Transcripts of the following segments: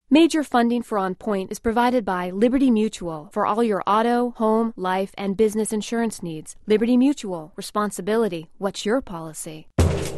Major funding for On Point is provided by Liberty Mutual for all your auto, home, life, and business insurance needs. Liberty Mutual. Responsibility. What's your policy?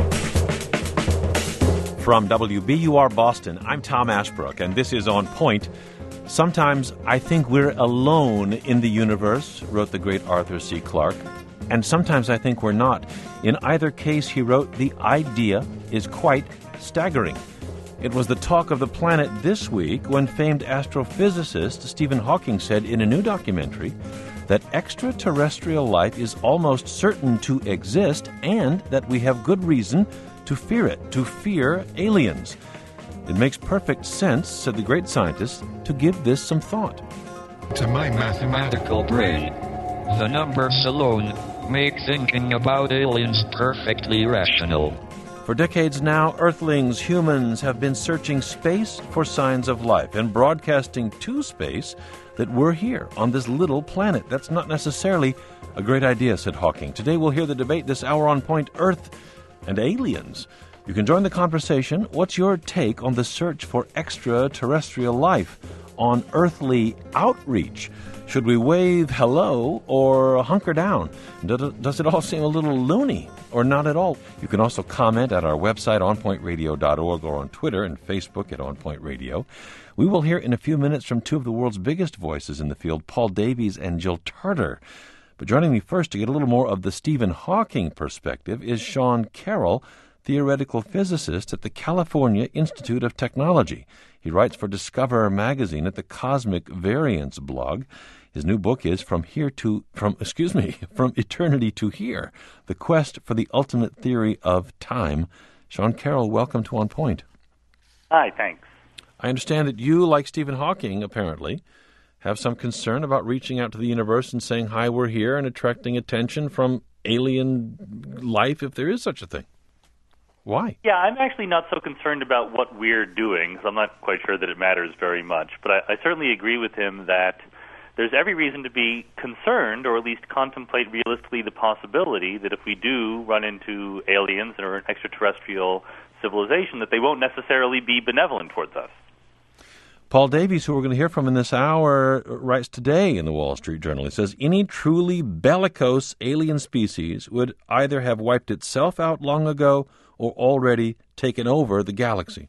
From WBUR Boston, I'm Tom Ashbrook, and this is On Point. Sometimes I think we're alone in the universe, wrote the great Arthur C. Clarke, and sometimes I think we're not. In either case, he wrote, the idea is quite staggering. It was the talk of the planet this week when famed astrophysicist Stephen Hawking said in a new documentary that extraterrestrial life is almost certain to exist and that we have good reason to fear it, to fear aliens. It makes perfect sense, said the great scientist, to give this some thought. To my mathematical brain, the numbers alone make thinking about aliens perfectly rational. For decades now, Earthlings, humans, have been searching space for signs of life and broadcasting to space that we're here on this little planet. That's not necessarily a great idea, said Hawking. Today we'll hear the debate this hour on Point: Earth and aliens. You can join the conversation. What's your take on the search for extraterrestrial life, on earthly outreach? Should we wave hello or hunker down? Does it all seem a little loony or not at all? You can also comment at our website, onpointradio.org, or on Twitter and Facebook at OnPoint Radio. We will hear in a few minutes from two of the world's biggest voices in the field, Paul Davies and Jill Tarter. But joining me first to get a little more of the Stephen Hawking perspective is Sean Carroll, theoretical physicist at the California Institute of Technology. He writes for Discover magazine at the Cosmic Variance blog. His new book is From Eternity to Here, The Quest for the Ultimate Theory of Time. Sean Carroll, welcome to On Point. Hi, thanks. I understand that you, like Stephen Hawking, apparently, have some concern about reaching out to the universe and saying, hi, we're here, and attracting attention from alien life, if there is such a thing. Why? Yeah, I'm actually not so concerned about what we're doing, because I'm not quite sure that it matters very much. But I certainly agree with him that there's every reason to be concerned, or at least contemplate realistically the possibility that if we do run into aliens or an extraterrestrial civilization, that they won't necessarily be benevolent towards us. Paul Davies, who we're going to hear from in this hour, writes today in the Wall Street Journal. He says, any truly bellicose alien species would either have wiped itself out long ago or already taken over the galaxy.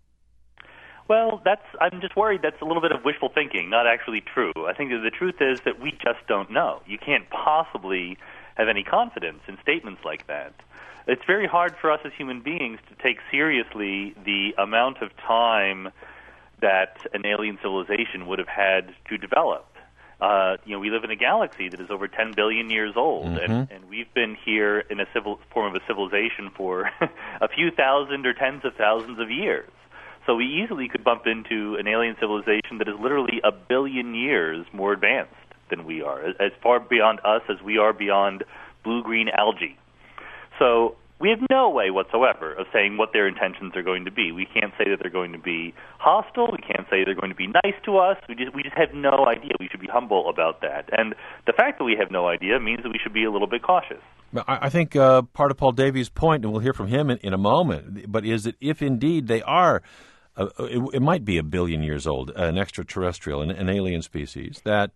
Well, I'm just worried that's a little bit of wishful thinking, not actually true. I think that the truth is that we just don't know. You can't possibly have any confidence in statements like that. It's very hard for us as human beings to take seriously the amount of time that an alien civilization would have had to develop. We live in a galaxy that is over 10 billion years old, and we've been here in a form of a civilization for a few thousand or tens of thousands of years. So we easily could bump into an alien civilization that is literally a billion years more advanced than we are, as far beyond us as we are beyond blue-green algae. So we have no way whatsoever of saying what their intentions are going to be. We can't say that they're going to be hostile. We can't say they're going to be nice to us. We just have no idea. We should be humble about that. And the fact that we have no idea means that we should be a little bit cautious. I think part of Paul Davies' point, and we'll hear from him in a moment, but is that if indeed they are, it might be a billion years old, an extraterrestrial, an alien species, that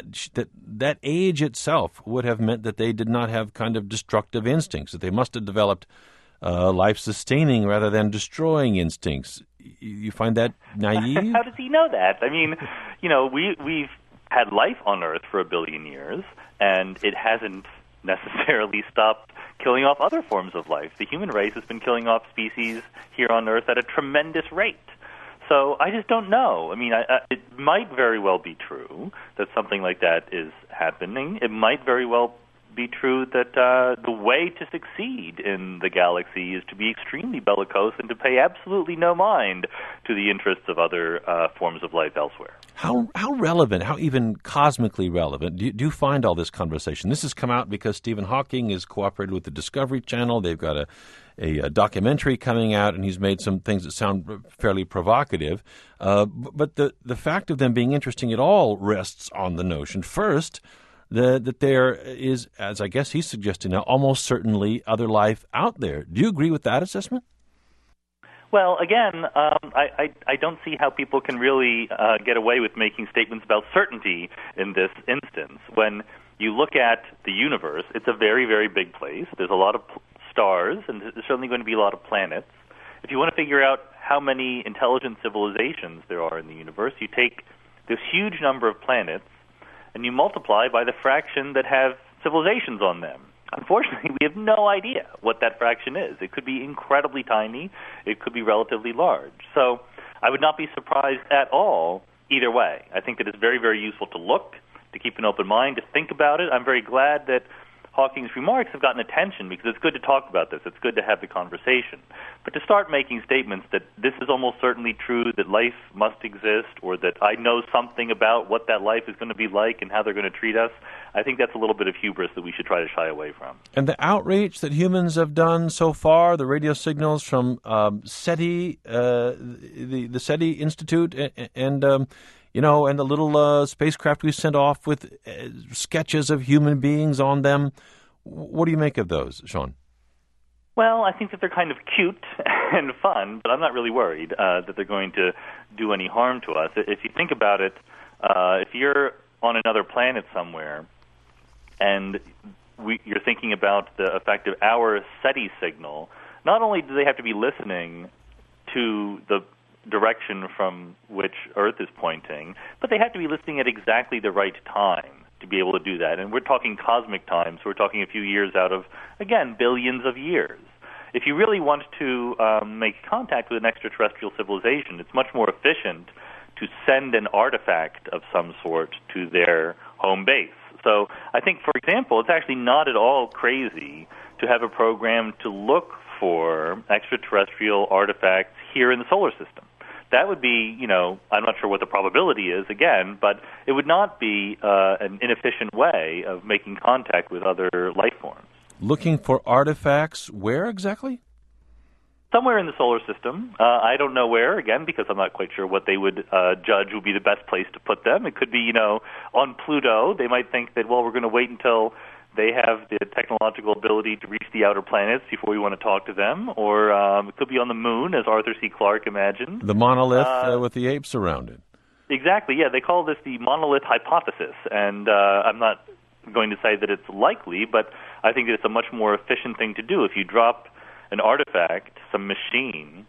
age itself would have meant that they did not have kind of destructive instincts, that they must have developed life-sustaining rather than destroying instincts. You find that naive? How does he know that? I mean, we've had life on Earth for a billion years, and it hasn't necessarily stopped killing off other forms of life. The human race has been killing off species here on Earth at a tremendous rate. So I just don't know. I mean, it might very well be true that something like that is happening. It might very well be true that the way to succeed in the galaxy is to be extremely bellicose and to pay absolutely no mind to the interests of other forms of life elsewhere. How relevant, how even cosmically relevant, do you find all this conversation? This has come out because Stephen Hawking is cooperated with the Discovery Channel. They've got a documentary coming out, and he's made some things that sound fairly provocative. But the fact of them being interesting at all rests on the notion, first, that there is, as I guess he's suggesting now, almost certainly other life out there. Do you agree with that assessment? Well, again, I don't see how people can really get away with making statements about certainty in this instance. When you look at the universe, it's a very, very big place. There's a lot of stars, and there's certainly going to be a lot of planets. If you want to figure out how many intelligent civilizations there are in the universe, you take this huge number of planets and you multiply by the fraction that have civilizations on them. Unfortunately, we have no idea what that fraction is. It could be incredibly tiny. It could be relatively large. So I would not be surprised at all either way. I think that it's very, very useful to look, to keep an open mind, to think about it. I'm very glad that Hawking's remarks have gotten attention because it's good to talk about this. It's good to have the conversation. But to start making statements that this is almost certainly true, that life must exist, or that I know something about what that life is going to be like and how they're going to treat us, I think that's a little bit of hubris that we should try to shy away from. And the outreach that humans have done so far, the radio signals from SETI, the SETI Institute, and the little spacecraft we sent off with sketches of human beings on them. What do you make of those, Sean? Well, I think that they're kind of cute and fun, but I'm not really worried that they're going to do any harm to us. If you think about it, if you're on another planet somewhere and you're thinking about the effect of our SETI signal, not only do they have to be listening to the direction from which Earth is pointing, but they have to be listening at exactly the right time to be able to do that. And we're talking cosmic time, so we're talking a few years out of, again, billions of years. If you really want to make contact with an extraterrestrial civilization, it's much more efficient to send an artifact of some sort to their home base. So I think, for example, it's actually not at all crazy to have a program to look for extraterrestrial artifacts here in the solar system. That would be, I'm not sure what the probability is, again, but it would not be an inefficient way of making contact with other life forms. Looking for artifacts where exactly? Somewhere in the solar system. I don't know where, again, because I'm not quite sure what they would judge would be the best place to put them. It could be, on Pluto. They might think that, we're going to wait until they have the technological ability to reach the outer planets before we want to talk to them. Or it could be on the moon, as Arthur C. Clarke imagined. The monolith with the apes around it. Exactly, yeah. They call this the monolith hypothesis. And I'm not going to say that it's likely, but I think that it's a much more efficient thing to do. If you drop an artifact, some machine,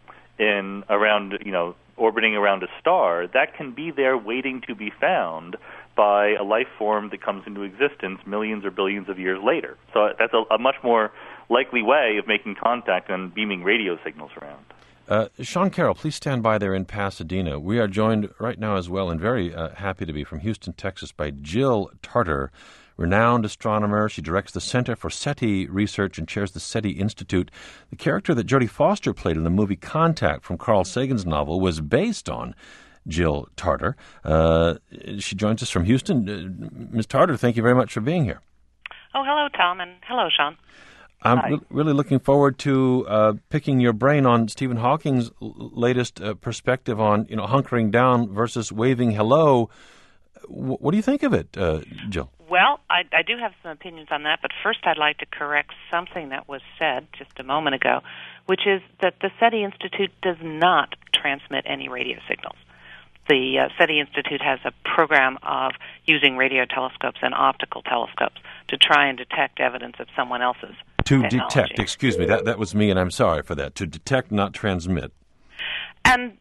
orbiting around a star, that can be there waiting to be found by a life form that comes into existence millions or billions of years later. So that's a much more likely way of making contact than beaming radio signals around. Sean Carroll, please stand by there in Pasadena. We are joined right now as well, and very happy to be, from Houston, Texas, by Jill Tarter, renowned astronomer. She directs the Center for SETI Research and chairs the SETI Institute. The character that Jodie Foster played in the movie Contact from Carl Sagan's novel was based on Jill Tarter. She joins us from Houston. Ms. Tarter, thank you very much for being here. Oh, hello, Tom, and hello, Sean. I'm really looking forward to picking your brain on Stephen Hawking's latest perspective on hunkering down versus waving hello. What do you think of it, Jill? Well, I do have some opinions on that, but first I'd like to correct something that was said just a moment ago, which is that the SETI Institute does not transmit any radio signals. The SETI Institute has a program of using radio telescopes and optical telescopes to try and detect evidence of someone else's technology. Detect, excuse me, that was me, and I'm sorry for that. To detect, not transmit. And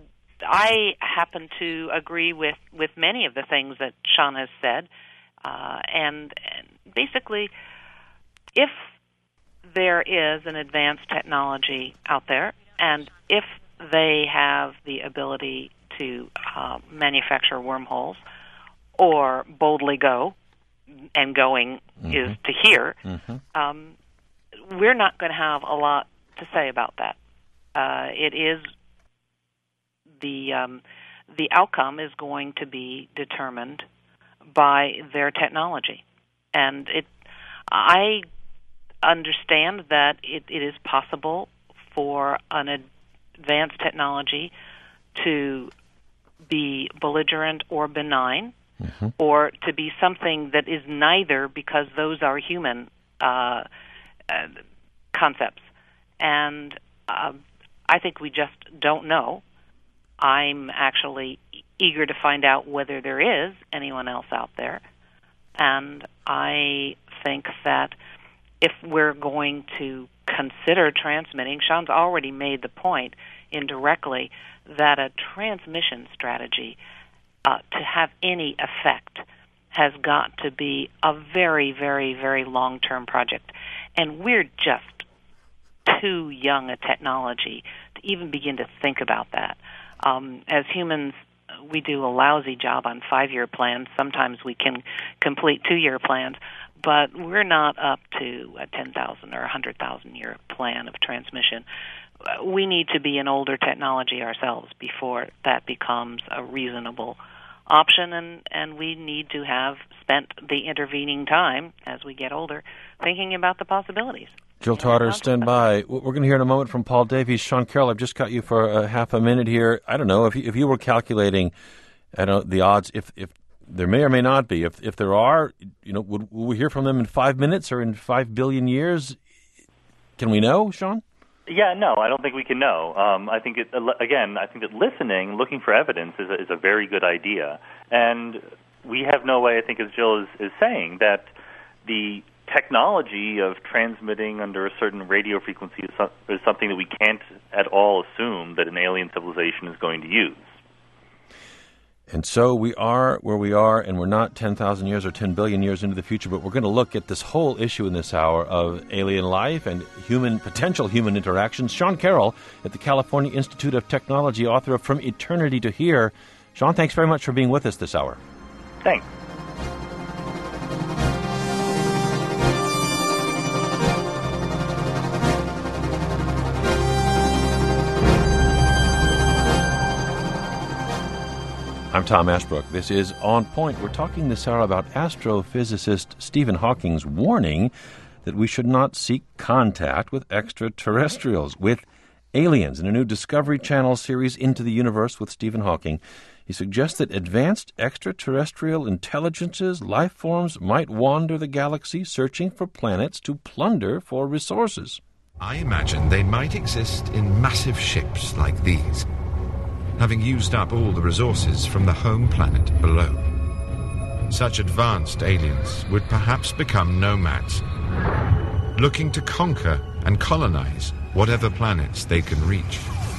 I happen to agree with many of the things that Sean has said. And basically, if there is an advanced technology out there, and if they have the ability to manufacture wormholes or boldly go, and going is to here, we're not going to have a lot to say about that. It is the outcome is going to be determined by their technology. And I understand that it is possible for an advanced technology to be belligerent or benign, or to be something that is neither, because those are human concepts. And I think we just don't know. I'm actually eager to find out whether there is anyone else out there. And I think that if we're going to consider transmitting, Sean's already made the point indirectly that a transmission strategy to have any effect has got to be a very, very, very long-term project. And we're just too young a technology to even begin to think about that. As humans, we do a lousy job on 5-year plans. Sometimes we can complete 2-year plans, but we're not up to a 10,000 or 100,000 year plan of transmission. We need to be an older technology ourselves before that becomes a reasonable option, and we need to have spent the intervening time as we get older thinking about the possibilities. Jill Tarter, stand by. We're going to hear in a moment from Paul Davies. Sean Carroll, I've just got you for half a minute here. I don't know, if you were calculating the odds, if there may or may not be, if there are, would we hear from them in 5 minutes or in 5 billion years? Can we know, Sean? Yeah, no, I don't think we can know. I think that listening, looking for evidence is a very good idea. And we have no way, I think, as Jill is saying, that the technology of transmitting under a certain radio frequency is something that we can't at all assume that an alien civilization is going to use. And so we are where we are, and we're not 10,000 years or 10 billion years into the future, but we're going to look at this whole issue in this hour of alien life and potential human interactions. Sean Carroll at the California Institute of Technology, author of From Eternity to Here. Sean, thanks very much for being with us this hour. Thanks. I'm Tom Ashbrook. This is On Point. We're talking this hour about astrophysicist Stephen Hawking's warning that we should not seek contact with extraterrestrials, with aliens. In a new Discovery Channel series, Into the Universe with Stephen Hawking, he suggests that advanced extraterrestrial intelligences, life forms, might wander the galaxy searching for planets to plunder for resources. I imagine they might exist in massive ships like these, having used up all the resources from the home planet below. Such advanced aliens would perhaps become nomads, looking to conquer and colonize whatever planets they can reach.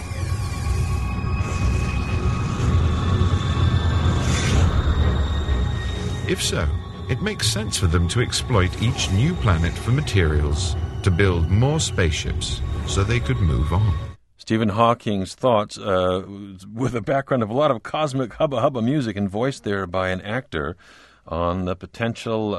If so, it makes sense for them to exploit each new planet for materials to build more spaceships so they could move on. Stephen Hawking's thoughts, with a background of a lot of cosmic hubba-hubba music and voiced there by an actor, on the potential,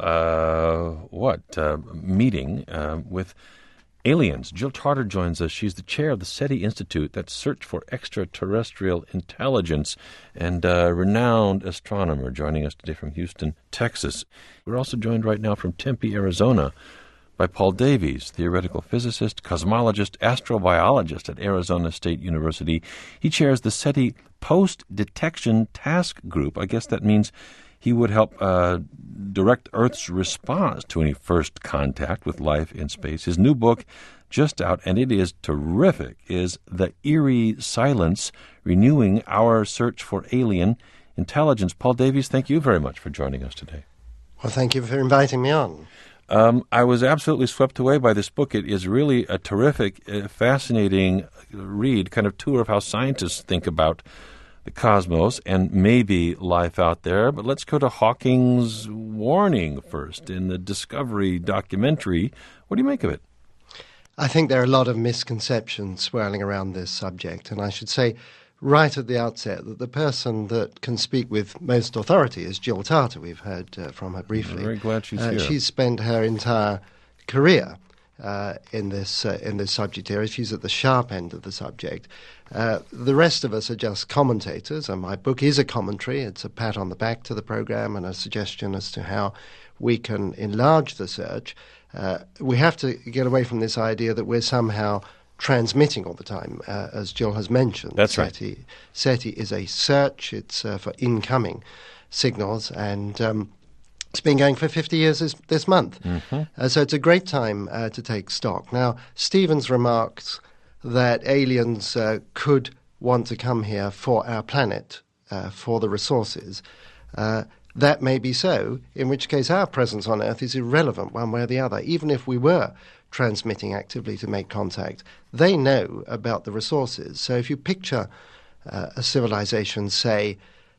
meeting with aliens. Jill Tarter joins us. She's the chair of the SETI Institute, that Search for Extraterrestrial Intelligence, and a renowned astronomer joining us today from Houston, Texas. We're also joined right now from Tempe, Arizona, by Paul Davies, theoretical physicist, cosmologist, astrobiologist at Arizona State University. He chairs the SETI Post-Detection Task Group. I guess that means he would help direct Earth's response to any first contact with life in space. His new book, just out, and it is terrific, is The Eerie Silence, Renewing Our Search for Alien Intelligence. Paul Davies, thank you very much for joining us today. Well, thank you for inviting me on. I was absolutely swept away by this book. It is really a terrific, fascinating read, kind of tour of how scientists think about the cosmos and maybe life out there. But let's go to Hawking's warning first in the Discovery documentary. What do you make of it? I think there are a lot of misconceptions swirling around this subject, and I should say right at the outset that the person that can speak with most authority is Jill Tarter. We've heard from her briefly. I'm very glad she's here. She's spent her entire career in this subject area. She's at the sharp end of the subject. The rest of us are just commentators, and my book is a commentary. It's a pat on the back to the program and a suggestion as to how we can enlarge the search. We have to get away from this idea that we're somehow transmitting all the time, as Jill has mentioned. That's right. SETI is a search. It's for incoming signals, and it's been going for 50 years this month. Mm-hmm. So it's a great time to take stock. Now, Stephen's remarks that aliens could want to come here for our planet, for the resources, that may be so, in which case our presence on Earth is irrelevant one way or the other. Even if we were transmitting actively to make contact, they know about the resources. So if you picture a civilization, say,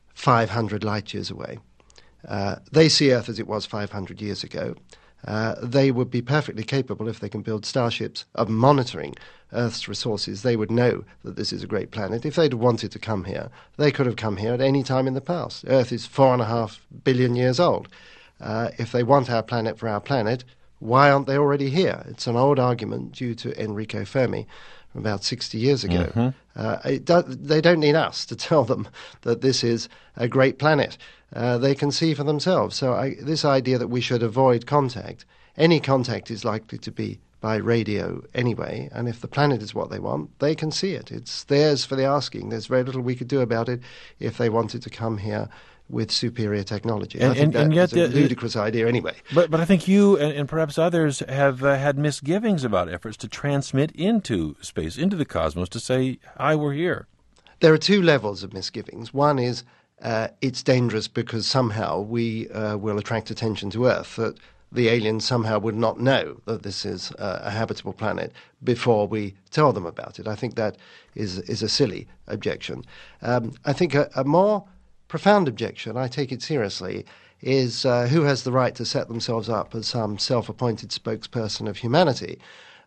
500 light years away, they see Earth as it was 500 years ago. They would be perfectly capable, if they can build starships, of monitoring Earth's resources. They would know that this is a great planet. If they'd wanted to come here, they could have come here at any time in the past. Earth is 4.5 billion years old. If they want our planet for our planet, why aren't they already here? It's an old argument due to Enrico Fermi from about 60 years ago. They don't need us to tell them that this is a great planet. They can see for themselves. So this idea that we should avoid contact, any contact is likely to be by radio anyway, and if the planet is what they want, they can see it. It's theirs for the asking. There's very little we could do about it if they wanted to come here with superior technology. I think that's a ludicrous idea anyway. But I think you and perhaps others have had misgivings about efforts to transmit into space, into the cosmos, to say, hi, we're here. There are two levels of misgivings. One is it's dangerous because somehow we will attract attention to Earth, that the aliens somehow would not know that this is a habitable planet before we tell them about it. I think that is a silly objection. I think a more profound objection, I take it seriously, is who has the right to set themselves up as some self-appointed spokesperson of humanity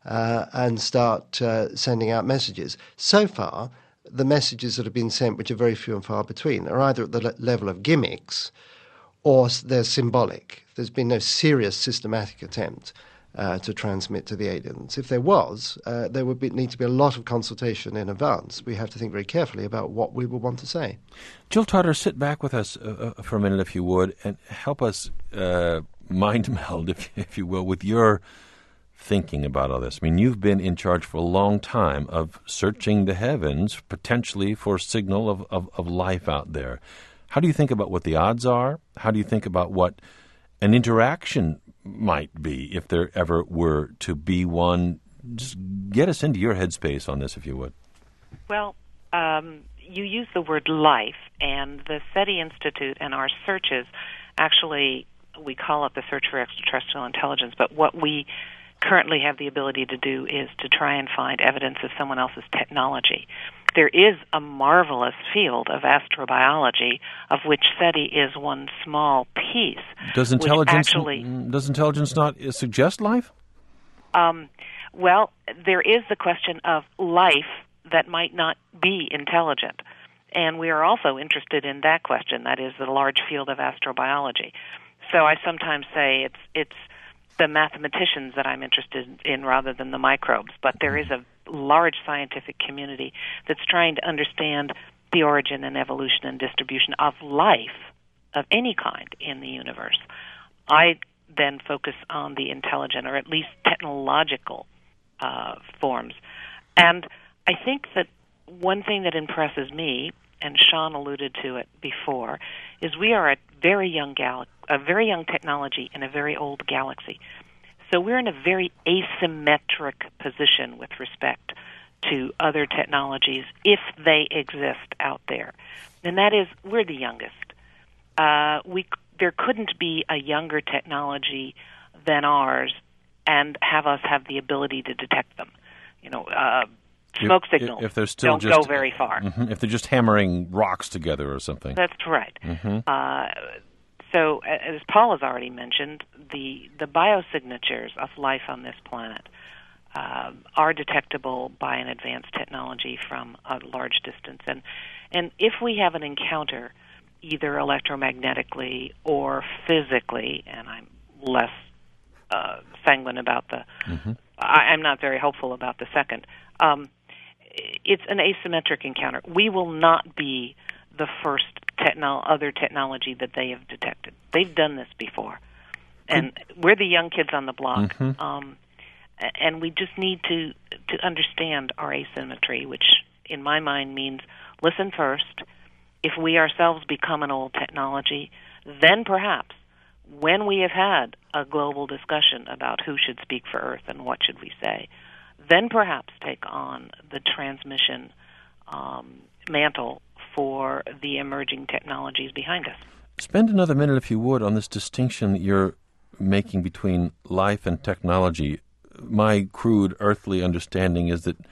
and start sending out messages. So far, the messages that have been sent, which are very few and far between, are either at the level of gimmicks or they're symbolic. There's been no serious systematic attempt to transmit to the aliens. If there was, there would need to be a lot of consultation in advance. We have to think very carefully about what we will want to say. Jill Tarter, sit back with us for a minute, if you would, and help us mind meld, if you will, with your thinking about all this. I mean, you've been in charge for a long time of searching the heavens, potentially for signal of life out there. How do you think about what the odds are? How do you think about what an interaction might be, if there ever were to be one? Just get us into your headspace on this, if you would. Well, you use the word life, and the SETI Institute and our searches, actually, we call it the Search for Extraterrestrial Intelligence, but what we currently have the ability to do is to try and find evidence of someone else's technology. There is a marvelous field of astrobiology, of which SETI is one small piece. Does intelligence not suggest life? Well, there is the question of life that might not be intelligent. And we are also interested in that question, that is the large field of astrobiology. So I sometimes say it's the mathematicians that I'm interested in rather than the microbes, but there is a large scientific community that's trying to understand the origin and evolution and distribution of life of any kind in the universe. I then focus on the intelligent, or at least technological forms. And I think that one thing that impresses me, and Sean alluded to it before, is we are a very young technology in a very old galaxy. So we're in a very asymmetric position with respect to other technologies, if they exist out there. And that is, we're the youngest. There couldn't be a younger technology than ours and have us have the ability to detect them. Smoke signals if they're still don't go very far. Mm-hmm, if they're just hammering rocks together or something. That's right. Mm-hmm. So, as Paul has already mentioned, the biosignatures of life on this planet are detectable by an advanced technology from a large distance. And if we have an encounter, either electromagnetically or physically, and I'm less sanguine about the... Mm-hmm. I'm not very hopeful about the second. It's an asymmetric encounter. We will not be the first other technology that they have detected. They've done this before. And we're the young kids on the block. Mm-hmm. And we just need to understand our asymmetry, which in my mind means listen first. If we ourselves become an old technology, then perhaps when we have had a global discussion about who should speak for Earth and what should we say, then perhaps take on the transmission mantle for the emerging technologies behind us. Spend another minute, if you would, on this distinction that you're making between life and technology. My crude earthly understanding is that,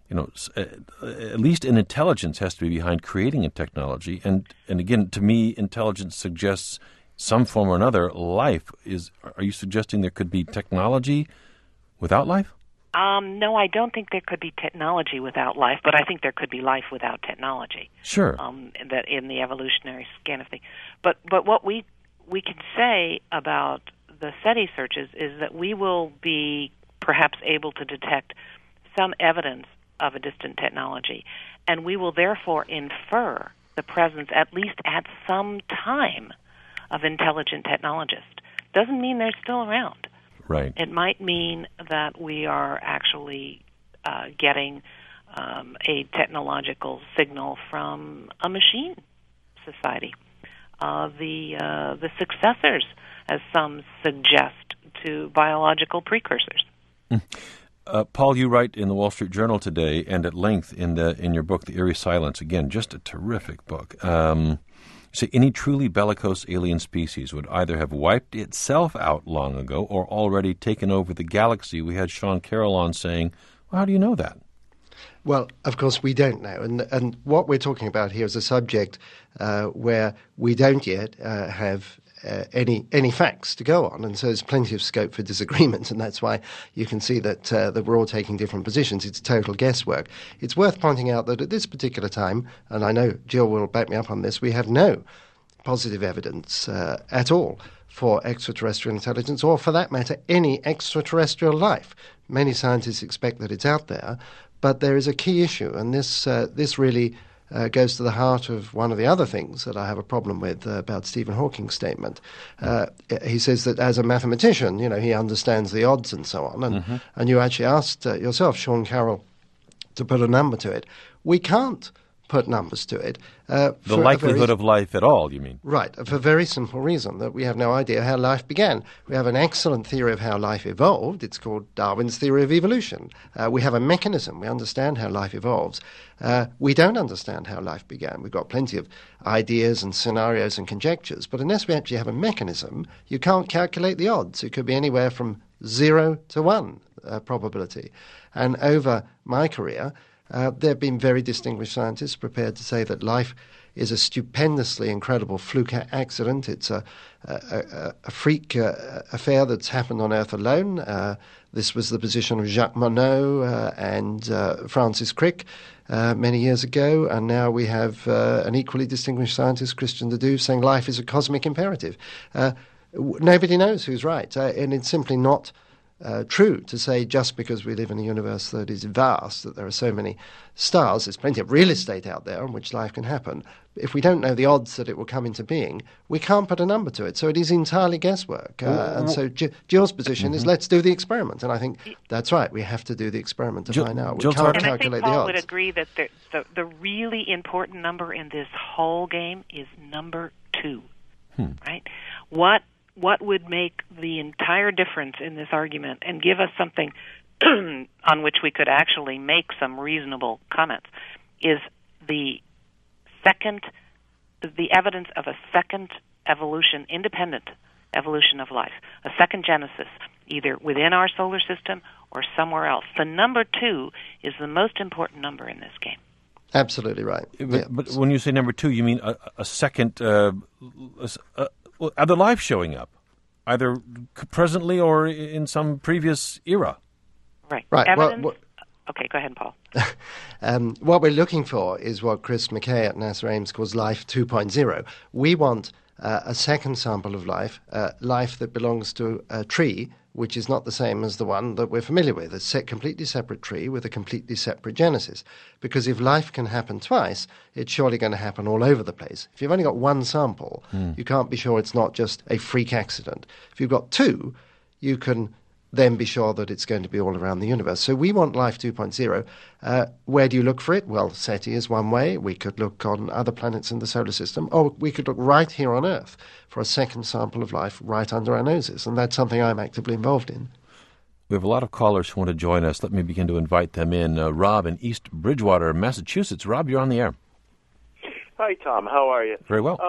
at least an intelligence has to be behind creating a technology. And again, to me, intelligence suggests some form or another life. Are you suggesting there could be technology without life? No, I don't think there could be technology without life, but I think there could be life without technology. Sure. That in the evolutionary scan of things. But what we can say about the SETI searches is that we will be perhaps able to detect some evidence of a distant technology, and we will therefore infer the presence, at least at some time, of intelligent technologists. Doesn't mean they're still around. Right. It might mean that we are actually getting a technological signal from a machine society. The successors, as some suggest, to biological precursors. Paul, you write in the Wall Street Journal today, and at length in your book, The Eerie Silence. Again, just a terrific book. So any truly bellicose alien species would either have wiped itself out long ago or already taken over the galaxy. We had Sean Carroll on saying, well, how do you know that? Well, of course, we don't know. And what we're talking about here is a subject where we don't yet have any facts to go on, and so there's plenty of scope for disagreement, and that's why you can see that we're all taking different positions. It's total guesswork. It's worth pointing out that at this particular time, and I know Jill will back me up on this, we have no positive evidence at all for extraterrestrial intelligence, or for that matter, any extraterrestrial life. Many scientists expect that it's out there, but there is a key issue, and this really goes to the heart of one of the other things that I have a problem with about Stephen Hawking's statement. He says that as a mathematician, he understands the odds and so on. And you actually asked yourself, Sean Carroll, to put a number to it. We can't put numbers to it. The likelihood of life at all, you mean? Right, for a very simple reason, that we have no idea how life began. We have an excellent theory of how life evolved. It's called Darwin's theory of evolution. We have a mechanism. We understand how life evolves. We don't understand how life began. We've got plenty of ideas and scenarios and conjectures, but unless we actually have a mechanism, you can't calculate the odds. It could be anywhere from 0 to 1 probability. And over my career, there have been very distinguished scientists prepared to say that life is a stupendously incredible fluke accident. It's a freak affair that's happened on Earth alone. This was the position of Jacques Monod and Francis Crick many years ago, and now we have an equally distinguished scientist, Christian de Duve, saying life is a cosmic imperative. Nobody knows who's right, and it's simply not true to say just because we live in a universe that is vast, that there are so many stars, there's plenty of real estate out there on which life can happen. If we don't know the odds that it will come into being, we can't put a number to it. So it is entirely guesswork. And so Jill's position is let's do the experiment. And I think that's right. We have to do the experiment to find out. We can't calculate the odds. And I think Paul would agree that the really important number in this whole game is number 2, right? What would make the entire difference in this argument and give us something on which we could actually make some reasonable comments is the evidence of a second evolution, independent evolution of life, a second genesis, either within our solar system or somewhere else. The number 2 is the most important number in this game. Absolutely right. But when you say number 2, you mean a second other life showing up, either presently or in some previous era. Right. Evidence. Okay, go ahead, Paul. What we're looking for is what Chris McKay at NASA Ames calls life 2.0. We want a second sample of life, life that belongs to a tree, which is not the same as the one that we're familiar with, a completely separate tree with a completely separate genesis. Because if life can happen twice, it's surely going to happen all over the place. If you've only got one sample, you can't be sure it's not just a freak accident. If you've got 2, you can then be sure that it's going to be all around the universe. So we want life 2.0. Where do you look for it? Well, SETI is one way. We could look on other planets in the solar system, or we could look right here on Earth for a second sample of life right under our noses, and that's something I'm actively involved in. We have a lot of callers who want to join us. Let me begin to invite them in. Rob in East Bridgewater, Massachusetts. Rob, you're on the air. Hi, Tom. How are you? Very well.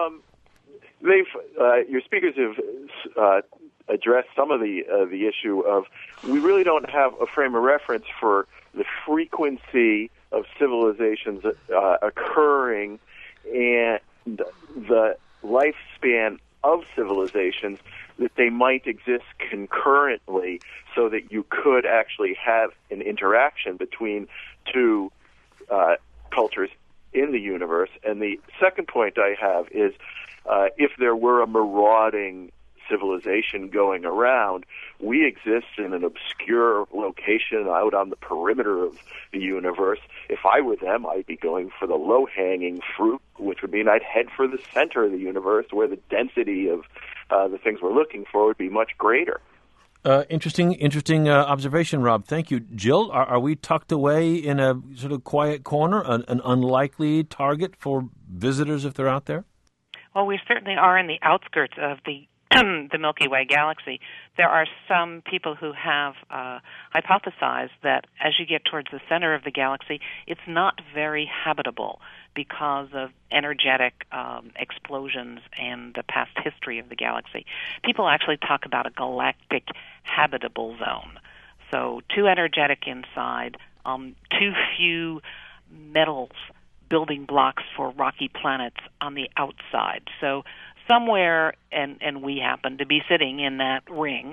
Your speakers have addressed some of the issue of we really don't have a frame of reference for the frequency of civilizations occurring and the lifespan of civilizations, that they might exist concurrently so that you could actually have an interaction between two cultures in the universe. And the second point I have is if there were a marauding civilization going around, we exist in an obscure location out on the perimeter of the universe. If I were them, I'd be going for the low-hanging fruit, which would mean I'd head for the center of the universe where the density of the things we're looking for would be much greater. Interesting observation, Rob. Thank you. Jill, are we tucked away in a sort of quiet corner, an unlikely target for visitors if they're out there? Well, we certainly are in the outskirts of the the Milky Way galaxy. There are some people who have hypothesized that as you get towards the center of the galaxy, it's not very habitable because of energetic explosions and the past history of the galaxy. People actually talk about a galactic habitable zone. So too energetic inside, too few metals, building blocks for rocky planets on the outside. So somewhere, and we happen to be sitting in that ring,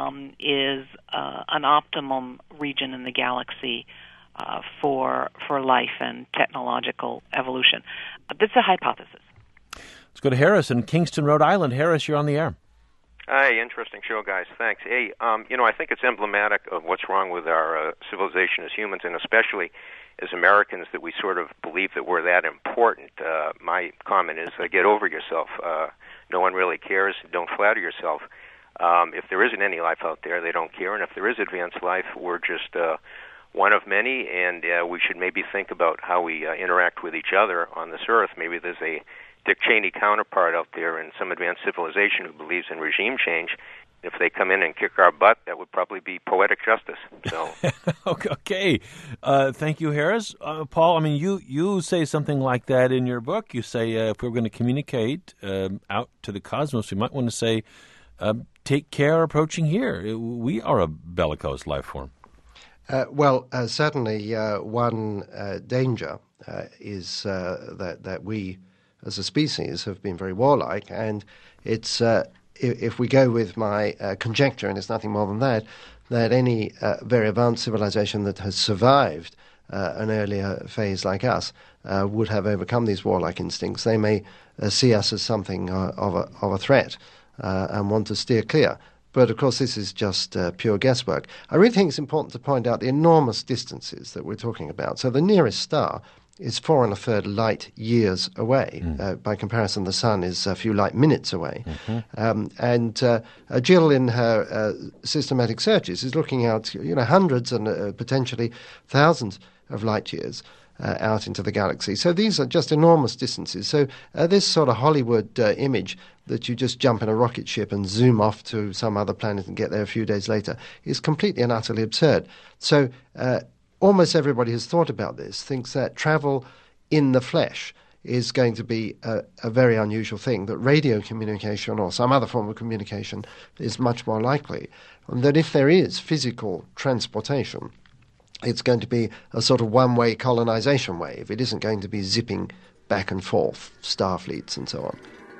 is an optimum region in the galaxy for life and technological evolution. This is a hypothesis. Let's go to Harris in Kingston, Rhode Island. Harris, you're on the air. Hi, interesting show, guys. Thanks. Hey, I think it's emblematic of what's wrong with our civilization as humans, and especially as Americans, that we sort of believe that we're that important. My comment is, get over yourself. No one really cares. Don't flatter yourself. If there isn't any life out there, they don't care. And if there is advanced life, we're just one of many, and we should maybe think about how we interact with each other on this earth. Maybe there's a Dick Cheney counterpart out there in some advanced civilization who believes in regime change. If they come in and kick our butt, that would probably be poetic justice. So, okay. Thank you, Harris. Paul, I mean, you say something like that in your book. You say if we're going to communicate out to the cosmos, we might want to say, take care approaching here. We are a bellicose life form. Certainly one danger is that we, as a species, have been very warlike, and it's if we go with my conjecture, and it's nothing more than that any very advanced civilization that has survived an earlier phase like us would have overcome these warlike instincts. They may see us as something of a threat and want to steer clear. But, of course, this is just pure guesswork. I really think it's important to point out the enormous distances that we're talking about. So the nearest star is 4 1/3 light years away. By comparison, the sun is a few light minutes away. Jill, in her systematic searches, is looking out hundreds and potentially thousands of light years out into the galaxy. So these are just enormous distances. So this sort of Hollywood image that you just jump in a rocket ship and zoom off to some other planet and get there a few days later is completely and utterly absurd. So almost everybody has thought about this, thinks that travel in the flesh is going to be a very unusual thing, that radio communication or some other form of communication is much more likely, and that if there is physical transportation, it's going to be a sort of one-way colonization wave. It isn't going to be zipping back and forth, star fleets and so on.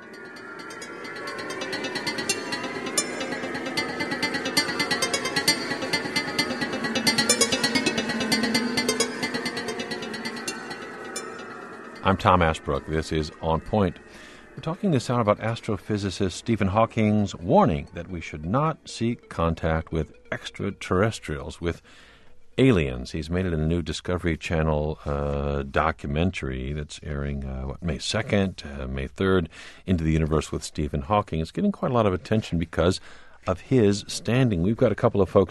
I'm Tom Ashbrook. This is On Point. We're talking this hour about astrophysicist Stephen Hawking's warning that we should not seek contact with extraterrestrials, with aliens. He's made it in a new Discovery Channel documentary that's airing May 2nd, May 3rd, Into the Universe with Stephen Hawking. It's getting quite a lot of attention because of his standing. We've got a couple of folks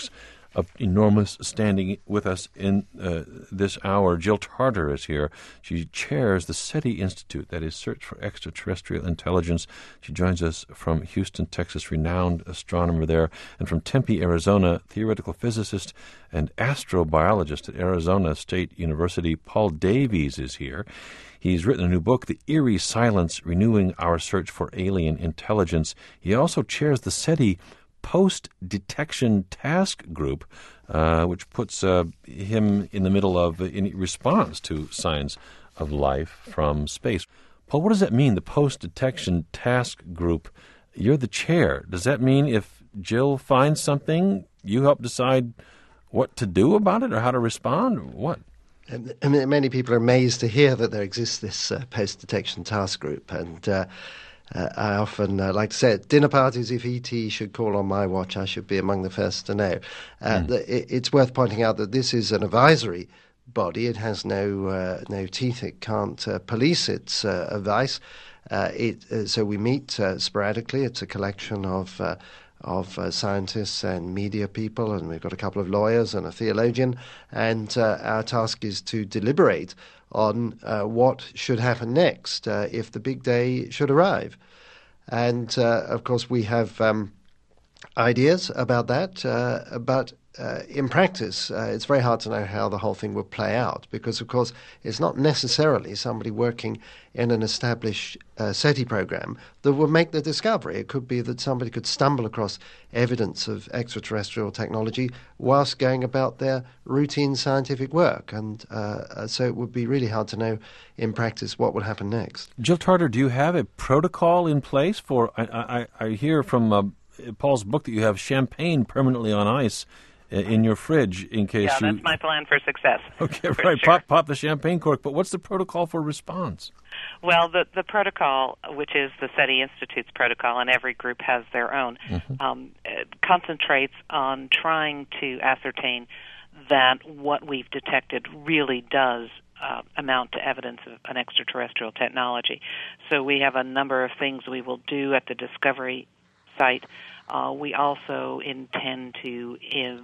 of enormous standing with us in this hour. Jill Tarter is here. She chairs the SETI Institute, that is Search for Extraterrestrial Intelligence. She joins us from Houston, Texas, renowned astronomer there, and from Tempe, Arizona, theoretical physicist and astrobiologist at Arizona State University. Paul Davies is here. He's written a new book, The Eerie Silence, Renewing Our Search for Alien Intelligence. He also chairs the SETI Post-Detection Task Group, which puts him in the middle of in response to signs of life from space. Paul, what does that mean, the Post-Detection Task Group? You're the chair. Does that mean if Jill finds something, you help decide what to do about it or how to respond? What? Many people are amazed to hear that there exists this post-detection task group, and I often like to say at dinner parties, if ET should call on my watch, I should be among the first to know. It's worth pointing out that this is an advisory body. It has no teeth. It can't police its advice. So we meet sporadically. It's a collection of scientists and media people, and we've got a couple of lawyers and a theologian, and our task is to deliberate on what should happen next if the big day should arrive. And, of course, we have ideas about that, but in practice, it's very hard to know how the whole thing will play out because, of course, it's not necessarily somebody working in an established SETI program that will make the discovery. It could be that somebody could stumble across evidence of extraterrestrial technology whilst going about their routine scientific work. And so it would be really hard to know in practice what would happen next. Jill Tarter, do you have a protocol in place for, I hear from Paul's book that you have champagne permanently on ice in your fridge in case you... Yeah, that's my plan for success. Okay, right. Sure. Pop the champagne cork. But what's the protocol for response? Well, the protocol, which is the SETI Institute's protocol, and every group has their own, concentrates on trying to ascertain that what we've detected really does amount to evidence of an extraterrestrial technology. So we have a number of things we will do at the Discovery site. We also intend to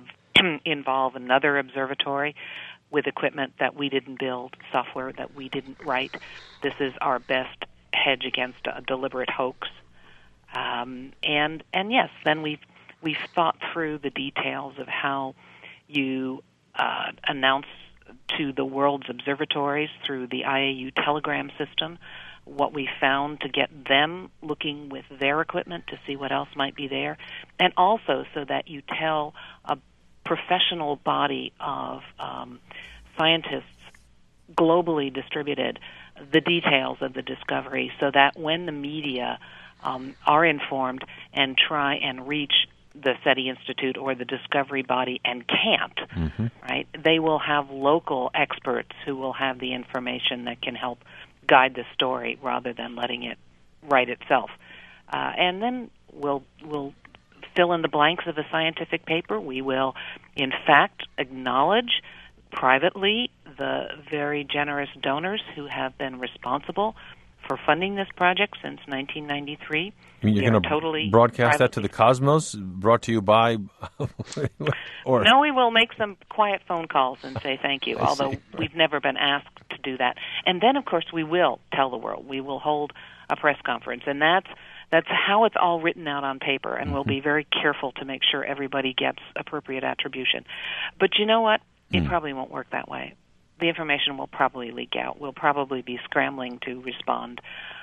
involve another observatory with equipment that we didn't build, software that we didn't write. This is our best hedge against a deliberate hoax. And yes, then we've thought through the details of how you announce to the world's observatories through the IAU telegram system what we found to get them looking with their equipment to see what else might be there, and also so that you tell a professional body of scientists globally distributed the details of the discovery so that when the media are informed and try and reach the SETI Institute or the Discovery body and can't, right, they will have local experts who will have the information that can help guide the story rather than letting it write itself. And then we'll fill in the blanks of a scientific paper. We will, in fact, acknowledge privately the very generous donors who have been responsible for funding this project since 1993. You mean you're going to broadcast that to the cosmos, brought to you by... or... No, we will make some quiet phone calls and say thank you, although we've never been asked to do that. And then, of course, we will tell the world. We will hold a press conference, and that's how it's all written out on paper, and we'll be very careful to make sure everybody gets appropriate attribution. But you know what? It probably won't work that way. The information will probably leak out. We'll probably be scrambling to respond.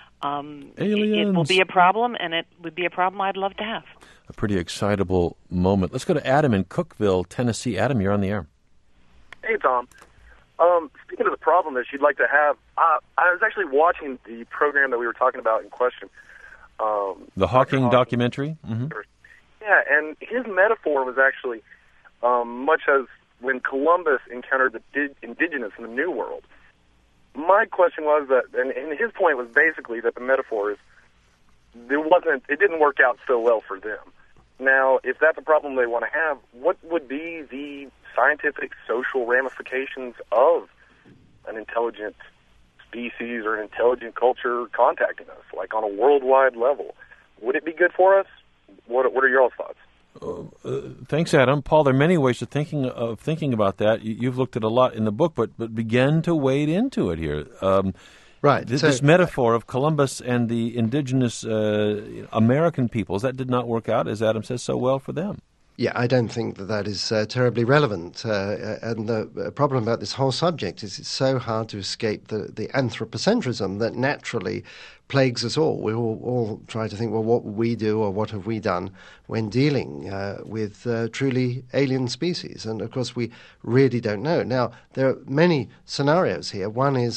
It will be a problem, and it would be a problem I'd love to have. A pretty excitable moment. Let's go to Adam in Cookeville, Tennessee. Adam, you're on the air. Hey, Tom. Speaking of the problem that you'd like to have, I was actually watching the program that we were talking about in question. The Hawking documentary? Yeah, and his metaphor was actually much as when Columbus encountered the indigenous in the New World. My question was that, and his point was basically that the metaphor is, it didn't work out so well for them. Now, if that's a problem they want to have, what would be the scientific, social ramifications of an intelligent species or an intelligent culture contacting us, like on a worldwide level? Would it be good for us? What are your thoughts? Thanks, Adam. Paul, there are many ways of thinking about that. You've looked at a lot in the book, but begin to wade into it here. Right. This metaphor of Columbus and the indigenous American peoples, that did not work out, as Adam says, so well for them. Yeah, I don't think that is terribly relevant. And the problem about this whole subject is it's so hard to escape the anthropocentrism that naturally plagues us all. We all try to think, well, what would we do or what have we done when dealing with truly alien species? And, of course, we really don't know. Now, there are many scenarios here. One is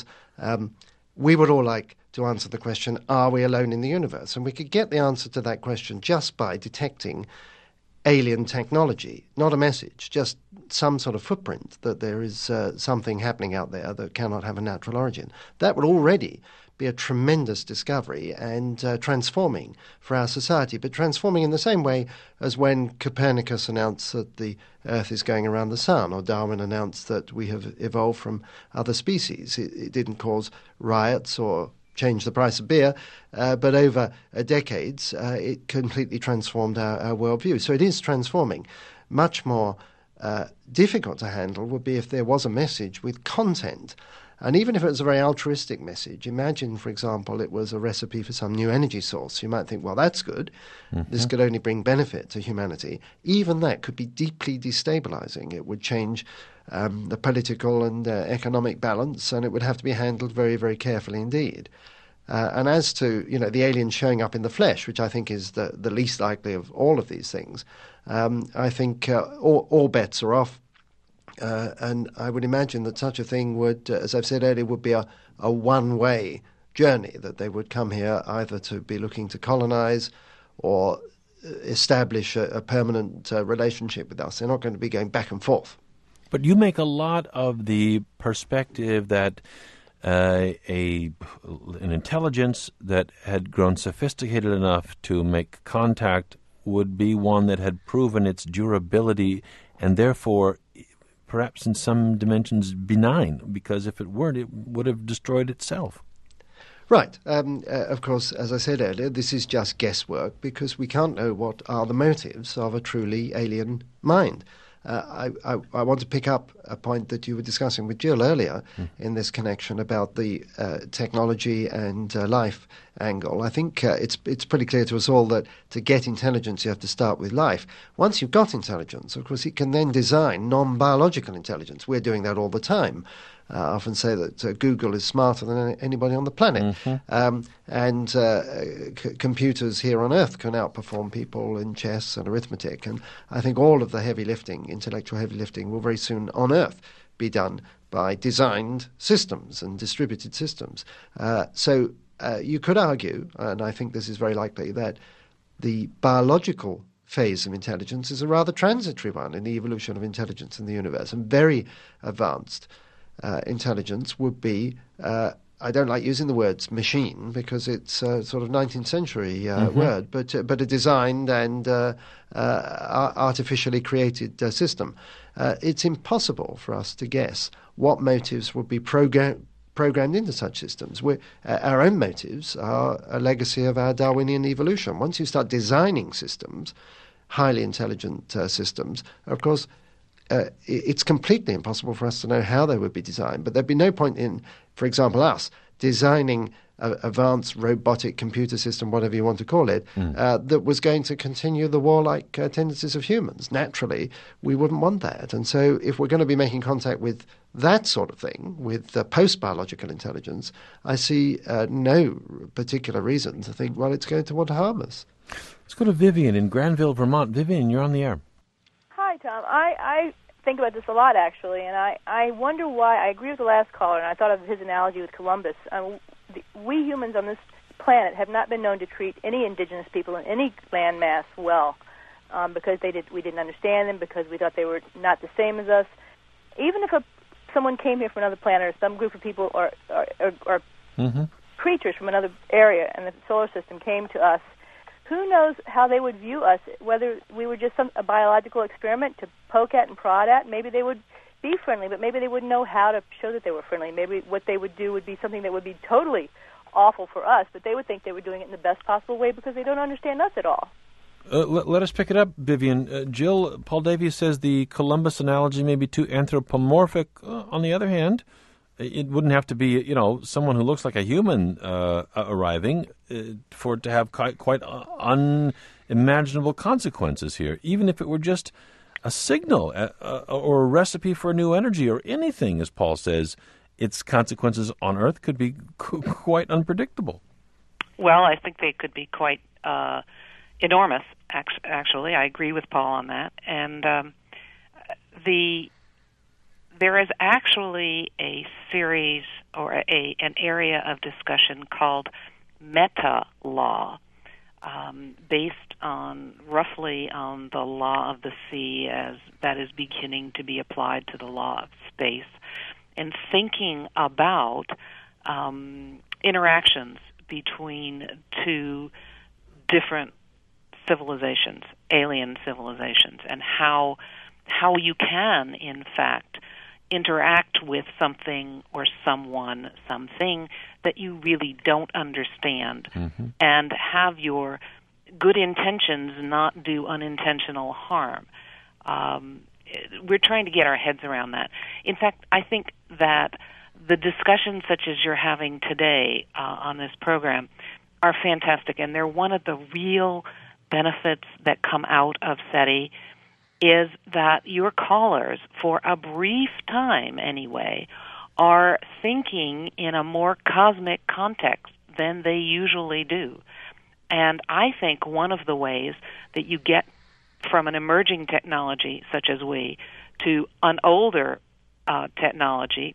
we would all like to answer the question, are we alone in the universe? And we could get the answer to that question just by detecting alien technology, not a message, just some sort of footprint that there is something happening out there that cannot have a natural origin. That would already be a tremendous discovery and transforming for our society, but transforming in the same way as when Copernicus announced that the Earth is going around the sun, or Darwin announced that we have evolved from other species. It didn't cause riots or change the price of beer, but over decades, it completely transformed our worldview. So it is transforming. Much more difficult to handle would be if there was a message with content. And even if it was a very altruistic message, imagine, for example, it was a recipe for some new energy source. You might think, well, that's good. Mm-hmm. This could only bring benefit to humanity. Even that could be deeply destabilizing. It would change the political and economic balance, and it would have to be handled very, very carefully indeed. And as to the aliens showing up in the flesh, which I think is the least likely of all of these things, I think all bets are off. And I would imagine that such a thing would, as I've said earlier, would be a one-way journey, that they would come here either to be looking to colonize or establish a permanent relationship with us. They're not going to be going back and forth. But you make a lot of the perspective that an intelligence that had grown sophisticated enough to make contact would be one that had proven its durability and therefore perhaps in some dimensions benign, because if it weren't, it would have destroyed itself. Right. Of course, as I said earlier, this is just guesswork because we can't know what are the motives of a truly alien mind. I want to pick up a point that you were discussing with Jill earlier in this connection about the technology and life angle. I think it's pretty clear to us all that to get intelligence, you have to start with life. Once you've got intelligence, of course, it can then design non-biological intelligence. We're doing that all the time. I often say that Google is smarter than anybody on the planet. And computers here on Earth can outperform people in chess and arithmetic. And I think all of the heavy lifting, intellectual heavy lifting, will very soon on Earth be done by designed systems and distributed systems. So you could argue, and I think this is very likely, that the biological phase of intelligence is a rather transitory one in the evolution of intelligence in the universe, and very advanced intelligence would be, I don't like using the words machine because it's a sort of 19th century word, but a designed and artificially created system. It's impossible for us to guess what motives would be programmed into such systems. Our own motives are a legacy of our Darwinian evolution. Once you start designing systems, highly intelligent systems, of course, it's completely impossible for us to know how they would be designed. But there'd be no point in, for example, us designing an advanced robotic computer system, whatever you want to call it, that was going to continue the warlike tendencies of humans. Naturally, we wouldn't want that. And so if we're going to be making contact with that sort of thing, with post-biological intelligence, I see no particular reason to think, well, it's going to want to harm us. Let's go to Vivian in Granville, Vermont. Vivian, you're on the air. Hi, Tom. I think about this a lot, actually, and I wonder why. I agree with the last caller, and I thought of his analogy with Columbus. We humans on this planet have not been known to treat any indigenous people in any landmass well, because we didn't understand them, because we thought they were not the same as us. Even if someone came here from another planet, or some group of people or creatures from another area in the solar system came to us, who knows how they would view us, whether we were just a biological experiment to poke at and prod at. Maybe they would be friendly, but maybe they wouldn't know how to show that they were friendly. Maybe what they would do would be something that would be totally awful for us, but they would think they were doing it in the best possible way because they don't understand us at all. Let us pick it up, Vivian. Jill, Paul Davies says the Columbus analogy may be too anthropomorphic. On the other hand, it wouldn't have to be, someone who looks like a human arriving for it to have quite unimaginable consequences here, even if it were just a signal or a recipe for a new energy or anything, as Paul says, its consequences on Earth could be quite unpredictable. Well, I think they could be quite enormous, actually. I agree with Paul on that. And there is actually a series or an area of discussion called meta-law, based roughly on the law of the sea as that is beginning to be applied to the law of space, and thinking about interactions between two different civilizations, alien civilizations, and how you can, in fact, interact with something or someone, something that you really don't understand, and have your good intentions not do unintentional harm. We're trying to get our heads around that. In fact, I think that the discussions such as you're having today on this program are fantastic, and they're one of the real benefits that come out of SETI is that your callers, for a brief time anyway, are thinking in a more cosmic context than they usually do. And I think one of the ways that you get from an emerging technology such as we to an older technology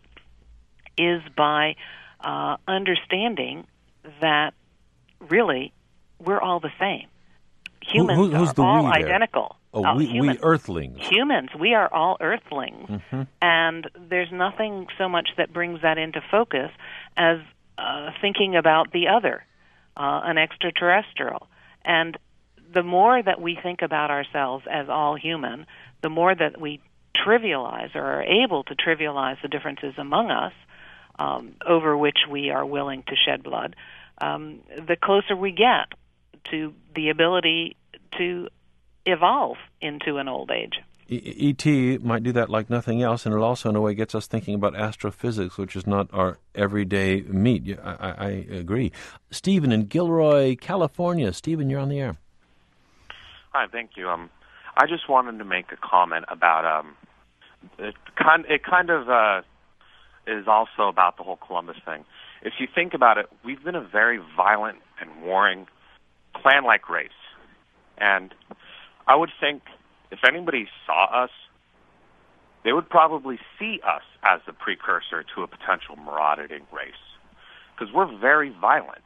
is by understanding that really we're all the same. Humans who's are all we identical. We Earthlings. Humans, we are all Earthlings. And there's nothing so much that brings that into focus as thinking about the other, an extraterrestrial. And the more that we think about ourselves as all human, the more that we trivialize or are able to trivialize the differences among us, over which we are willing to shed blood, the closer we get to the ability to evolve into an old age. E.T. might do that like nothing else, and it also, in a way, gets us thinking about astrophysics, which is not our everyday meat. I agree. Stephen in Gilroy, California. Stephen, you're on the air. Hi, thank you. I just wanted to make a comment about it kind of is also about the whole Columbus thing. If you think about it, we've been a very violent and warring clan-like race. And I would think if anybody saw us, they would probably see us as the precursor to a potential marauding race, because we're very violent.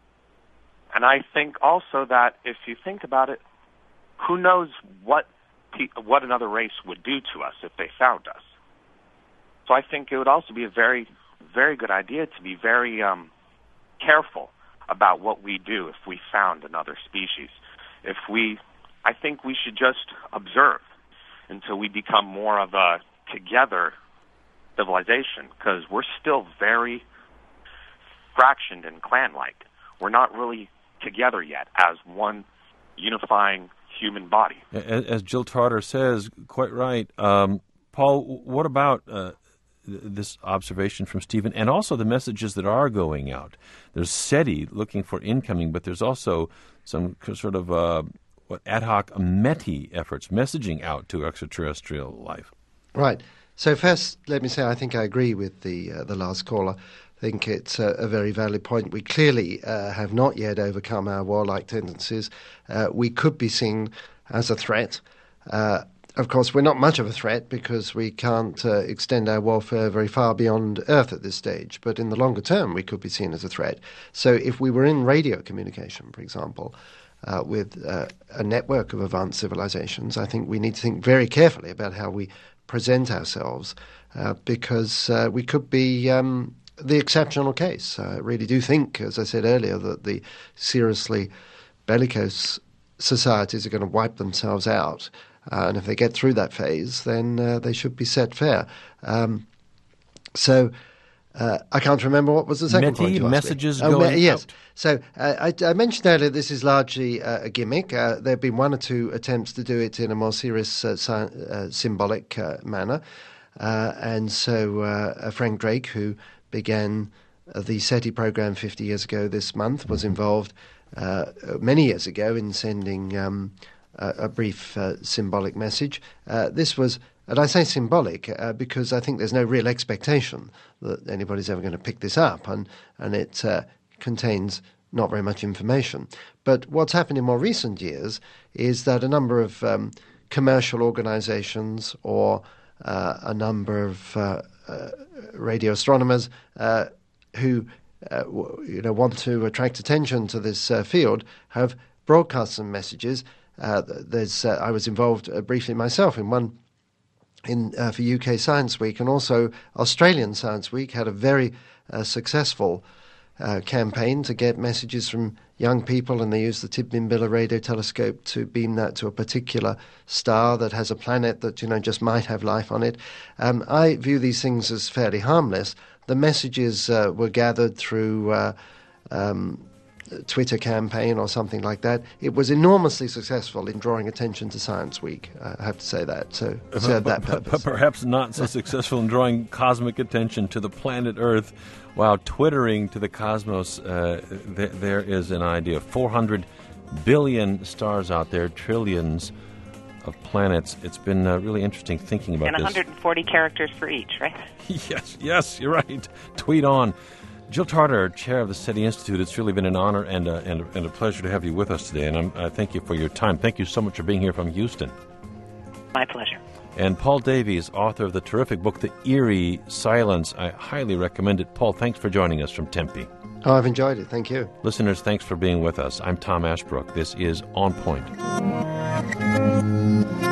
And I think also that if you think about it, who knows what another race would do to us if they found us. So I think it would also be a very, very good idea to be very careful about what we do if we found another species. I think we should just observe until we become more of a together civilization, because we're still very fractioned and clan-like. We're not really together yet as one unifying human body. As Jill Tarter says, quite right. Paul, what about this observation from Stephen, and also the messages that are going out? There's SETI looking for incoming, but there's also some sort of ad hoc METI efforts, messaging out to extraterrestrial life. Right. So first, let me say I think I agree with the last caller. I think it's a very valid point. We clearly have not yet overcome our warlike tendencies. We could be seen as a threat. Of course, we're not much of a threat because we can't extend our warfare very far beyond Earth at this stage. But in the longer term, we could be seen as a threat. So if we were in radio communication, for example, with a network of advanced civilizations, I think we need to think very carefully about how we present ourselves, because we could be the exceptional case. I really do think, as I said earlier, that the seriously bellicose societies are going to wipe themselves out. And if they get through that phase, then they should be set fair. So I can't remember what was the second point you asked messages me. going yes. out. So I mentioned earlier this is largely a gimmick. There have been one or two attempts to do it in a more serious symbolic manner. And so Frank Drake, who began the SETI program 50 years ago this month, was involved many years ago in sending a brief symbolic message. This was, and I say symbolic because I think there's no real expectation that anybody's ever going to pick this up, and it contains not very much information. But what's happened in more recent years is that a number of commercial organizations or a number of radio astronomers who want to attract attention to this field have broadcast some messages. I was involved briefly myself in one for UK Science Week, and also Australian Science Week had a very successful campaign to get messages from young people, and they used the Tidbinbilla radio telescope to beam that to a particular star that has a planet that just might have life on it. I view these things as fairly harmless. The messages were gathered through Twitter campaign or something like that. It was enormously successful in drawing attention to Science Week, I have to say that, so it served that purpose. But perhaps not so successful in drawing cosmic attention to the planet Earth, while twittering to the cosmos. There is an idea. 400 billion stars out there, trillions of planets. It's been really interesting thinking about this. And this. 140 characters for each, right? Yes, you're right. Tweet on. Jill Tarter, chair of the SETI Institute, it's really been an honor and a pleasure to have you with us today, and I thank you for your time. Thank you so much for being here from Houston. My pleasure. And Paul Davies, author of the terrific book, The Eerie Silence. I highly recommend it. Paul, thanks for joining us from Tempe. Oh, I've enjoyed it. Thank you. Listeners, thanks for being with us. I'm Tom Ashbrook. This is On Point.